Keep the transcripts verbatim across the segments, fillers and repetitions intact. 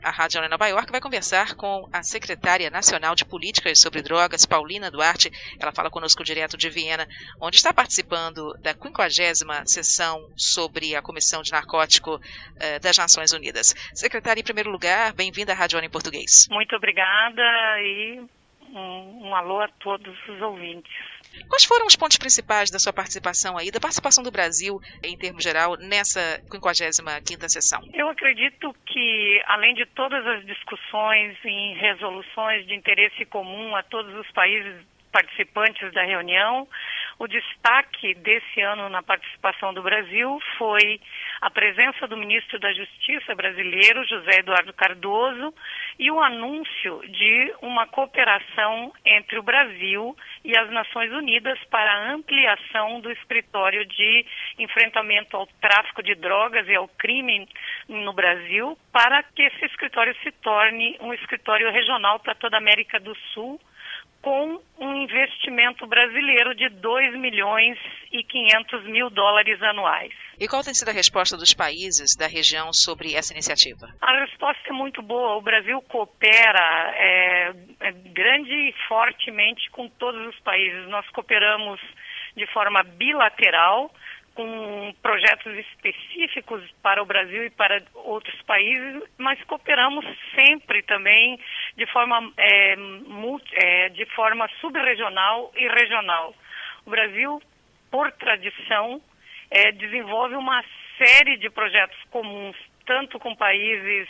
A Rádio Jornal Nova York vai conversar com a secretária nacional de Políticas sobre Drogas, Paulina Duarte. Ela fala conosco direto de Viena, onde está participando da quinquagésima sessão sobre a Comissão de Narcótico uh, das Nações Unidas. Secretária, em primeiro lugar, bem-vinda à Rádio Jornal em Português. Muito obrigada e um, um alô a todos os ouvintes. Quais foram os pontos principais da sua participação aí, da participação do Brasil, em termos geral, nessa quinquagésima quinta sessão? Eu acredito que, além de todas as discussões em resoluções de interesse comum a todos os países participantes da reunião, o destaque desse ano na participação do Brasil foi a presença do ministro da Justiça brasileiro, José Eduardo Cardoso, e o anúncio de uma cooperação entre o Brasil e as Nações Unidas para a ampliação do escritório de enfrentamento ao tráfico de drogas e ao crime no Brasil, para que esse escritório se torne um escritório regional para toda a América do Sul, com um investimento brasileiro de dois milhões e quinhentos mil dólares anuais. E qual tem sido a resposta dos países da região sobre essa iniciativa? A resposta é muito boa. O Brasil coopera é, é, grande e fortemente com todos os países. Nós cooperamos de forma bilateral, com projetos específicos para o Brasil e para outros países, mas cooperamos sempre também de forma, é, multi, é, de forma subregional e regional. O Brasil, por tradição, é, desenvolve uma série de projetos comuns, tanto com países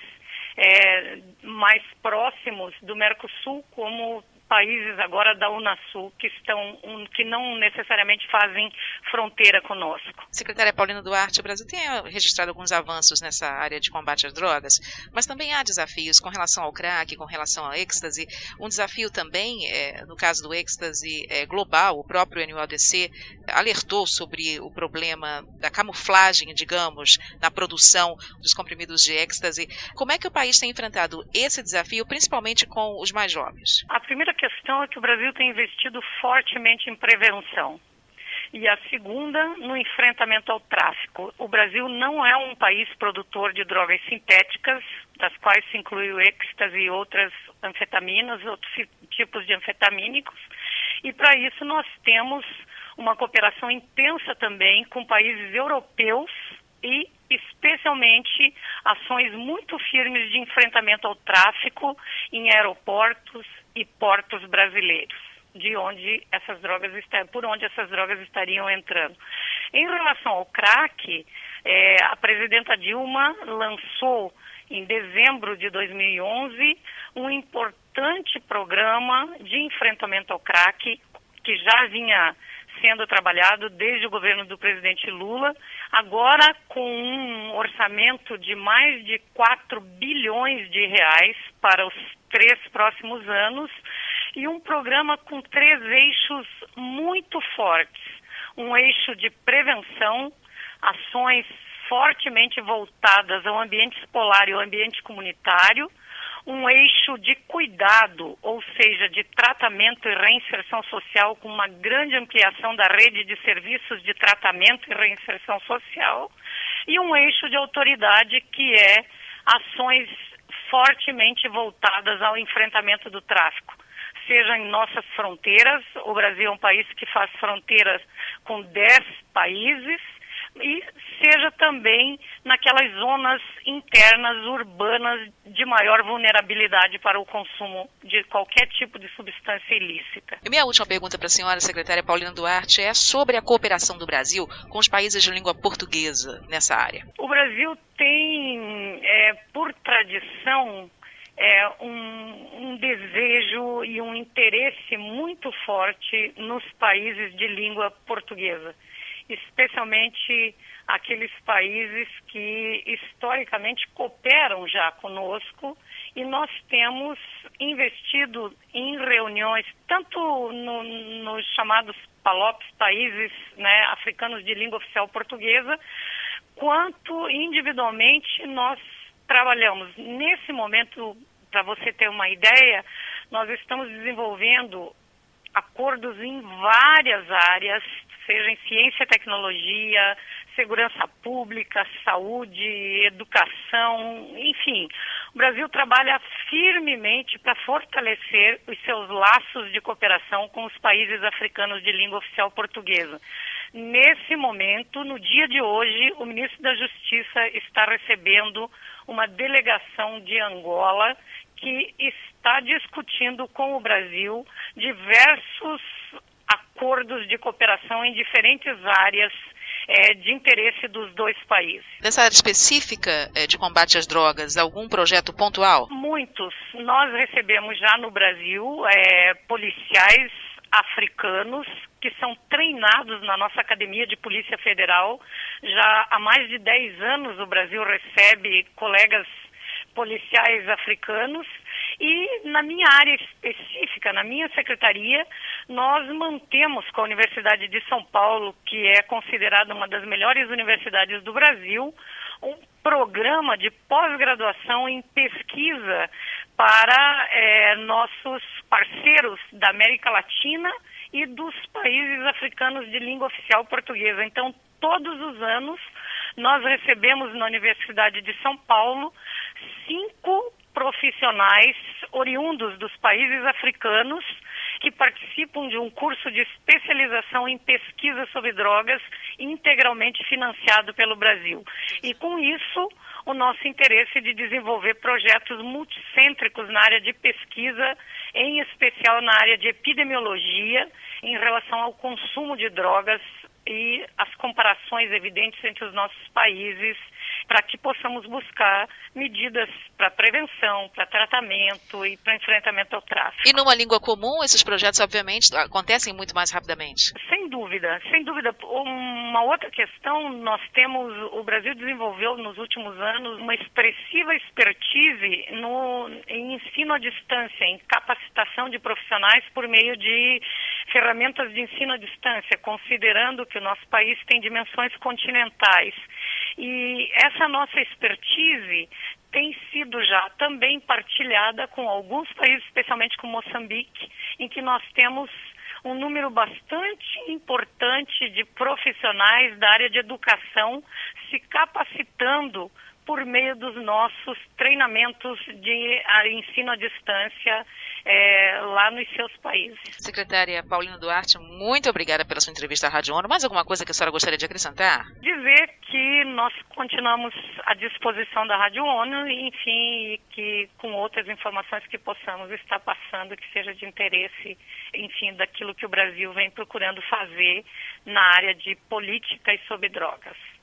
é, mais próximos do Mercosul, como países agora da Unasul, que, estão, um, que não necessariamente fazem fronteira conosco. Secretária Paulina Duarte, o Brasil tem registrado alguns avanços nessa área de combate às drogas, mas também há desafios com relação ao crack, com relação ao êxtase. Um desafio também, é, no caso do êxtase é, global, o próprio N O D C alertou sobre o problema da camuflagem, digamos, na produção dos comprimidos de êxtase. Como é que o país tem enfrentado esse desafio, principalmente com os mais jovens? A primeira A questão é que o Brasil tem investido fortemente em prevenção. E a segunda, no enfrentamento ao tráfico. O Brasil não é um país produtor de drogas sintéticas, das quais se inclui o êxtase e outras anfetaminas, outros tipos de anfetamínicos. E para isso nós temos uma cooperação intensa também com países europeus e especialmente ações muito firmes de enfrentamento ao tráfico em aeroportos e portos brasileiros, de onde essas drogas está, por onde essas drogas estariam entrando. Em relação ao crack, é, a presidenta Dilma lançou em dezembro de dois mil e onze um importante programa de enfrentamento ao crack, que já vinha sendo trabalhado desde o governo do presidente Lula, agora com um orçamento de mais de quatro bilhões de reais para os três próximos anos e um programa com três eixos muito fortes. Um eixo de prevenção, ações fortemente voltadas ao ambiente escolar e ao ambiente comunitário, um eixo de cuidado, ou seja, de tratamento e reinserção social, com uma grande ampliação da rede de serviços de tratamento e reinserção social, e um eixo de autoridade, que é ações fortemente voltadas ao enfrentamento do tráfico, seja em nossas fronteiras. O Brasil é um país que faz fronteiras com dez países, e seja também naquelas zonas internas, urbanas, de maior vulnerabilidade para o consumo de qualquer tipo de substância ilícita. E minha última pergunta para a senhora, secretária Paulina Duarte, é sobre a cooperação do Brasil com os países de língua portuguesa nessa área. O Brasil tem, é, por tradição, é, um, um desejo e um interesse muito forte nos países de língua portuguesa, especialmente aqueles países que historicamente cooperam já conosco, e nós temos investido em reuniões, tanto no, nos chamados PALOPs, países, né, africanos de língua oficial portuguesa, quanto individualmente nós trabalhamos. Nesse momento, para você ter uma ideia, nós estamos desenvolvendo acordos em várias áreas, seja em ciência e tecnologia, segurança pública, saúde, educação, enfim, O Brasil trabalha firmemente para fortalecer os seus laços de cooperação com os países africanos de língua oficial portuguesa. Nesse momento, no dia de hoje, o ministro da Justiça está recebendo uma delegação de Angola que está discutindo com o Brasil diversos acordos de cooperação em diferentes áreas é, de interesse dos dois países. Nessa área específica é, de combate às drogas, algum projeto pontual? Muitos. Nós recebemos já no Brasil é, policiais africanos que são treinados na nossa Academia de Polícia Federal. Já há mais de dez anos o Brasil recebe colegas policiais africanos e na minha área específica, na minha secretaria, nós mantemos com a Universidade de São Paulo, que é considerada uma das melhores universidades do Brasil, um programa de pós-graduação em pesquisa para é, nossos parceiros da América Latina e dos países africanos de língua oficial portuguesa. Então, todos os anos, nós recebemos na Universidade de São Paulo cinco profissionais oriundos dos países africanos que participam de um curso de especialização em pesquisa sobre drogas integralmente financiado pelo Brasil. E com isso, o nosso interesse de desenvolver projetos multicêntricos na área de pesquisa, em especial na área de epidemiologia, em relação ao consumo de drogas e as comparações evidentes entre os nossos países, para que possamos buscar medidas para prevenção, para tratamento e para enfrentamento ao tráfico. E numa língua comum, esses projetos, obviamente, acontecem muito mais rapidamente? Sem dúvida, sem dúvida. Uma outra questão, nós temos, o Brasil desenvolveu nos últimos anos uma expressiva expertise no, em ensino à distância, em capacitação de profissionais por meio de ferramentas de ensino à distância, considerando que o nosso país tem dimensões continentais. E essa nossa expertise tem sido já também partilhada com alguns países, especialmente com Moçambique, em que nós temos um número bastante importante de profissionais da área de educação se capacitando por meio dos nossos treinamentos de ensino à distância é, lá nos seus países. Secretária Paulina Duarte, muito obrigada pela sua entrevista à Rádio ONU. Mais alguma coisa que a senhora gostaria de acrescentar? Dizer que nós continuamos à disposição da Rádio ONU, enfim, e que com outras informações que possamos estar passando, que seja de interesse, enfim, daquilo que o Brasil vem procurando fazer na área de política e sobre drogas.